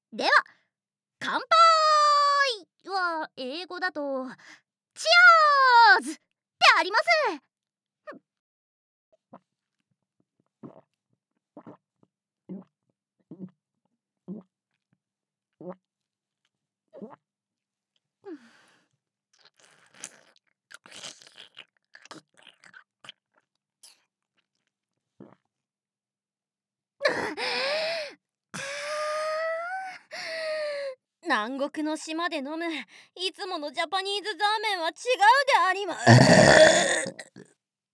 では乾杯は英語だとチアーズであります。南国の島で飲むいつものジャパニーズザーメンは違うであります。